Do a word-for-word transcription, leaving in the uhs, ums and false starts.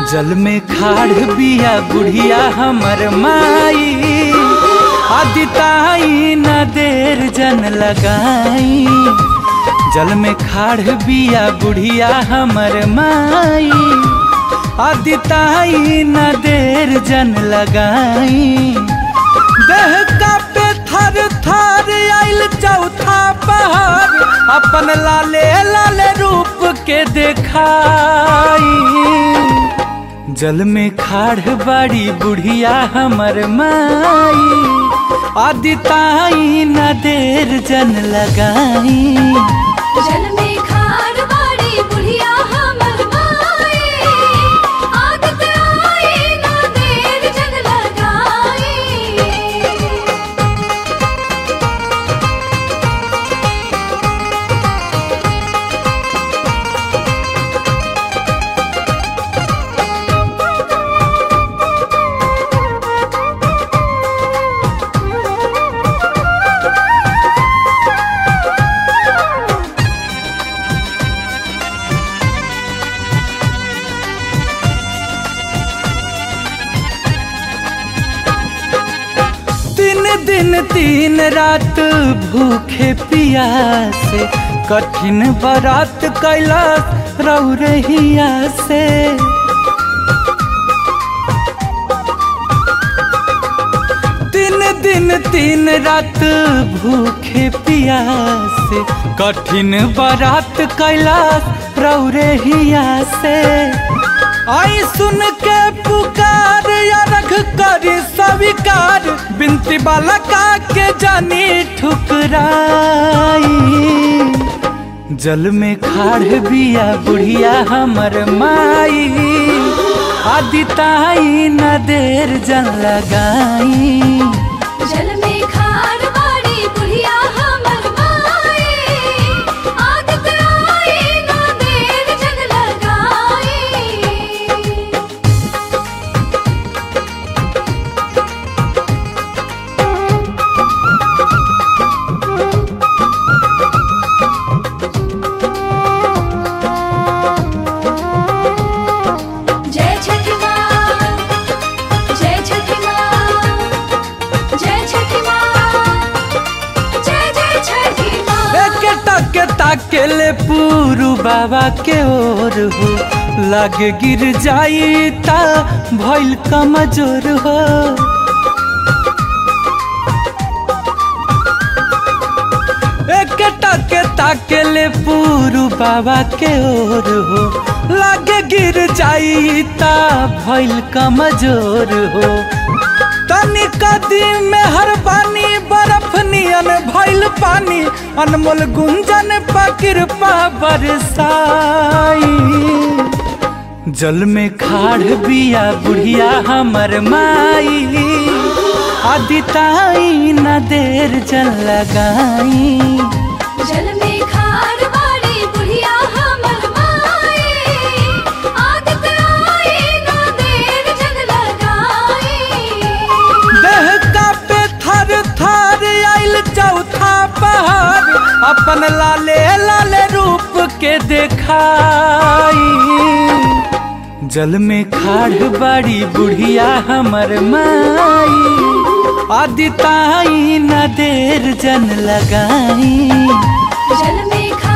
जल में खाड़ बिया बुढ़िया हमर माई, आदिताई न देर जन लगाई। जल में खाड़ बिया बुढ़िया हमर माई, आदिताई न देर जन लगाई। देह का पे थर थर आइल चौथा पहाड़, अपन लाले लाले रूप के देखाई। जल में खाड़ बड़ी बुढ़िया हमर माई, आदिताई न देर जन लगाई। जल में खाड़ बड़ी बुढ़िया हमर माई, आदिताई न देर जन लगाई। दिन तीन रात भूखे पियासे, कठिन बरात कैलाश रौरहिया से। तीन दिन तीन रात भूखे पियासे, कठिन बरात कैलाश रौरहिया से। आई सुन के पुकार या रख कर स्वीकार, बिनती बालका के जानी ठुकराई। जल में खाड़ बिया बुढ़िया हमर माई, आदिताई न देर जन लगाई। जल में खाड़ बड़ी बुढ़िया हमर माई, आदिताई न देर जन लगाई। ताकेले पूरु बाबा के ओर हो, लागे गिर जाई ता भइल कमजोर हो। एक टके ताकेले पूरु बाबा के ओर हो, लागे गिर जाई ता भइल कमजोर हो। तनी कदी में हर पानी बर्फ नियन भइल पानी, अनमोल गुंजन पर कृपा बरसाई। जल में खाड़ बिया बुढ़िया हमर माई, आदिताई न देर जन लगाई। जल में खाड़ बड़ी बुढ़िया हमर माई, आदिताई न देर जन लगाई। देह का पे थर थर आइल चौथा पहाड़, अपन लाले लाले रूप के देखाई। जल में खाड़ बड़ी बुढ़िया हमर माई, आदिताई न देर जन लगाई। जल में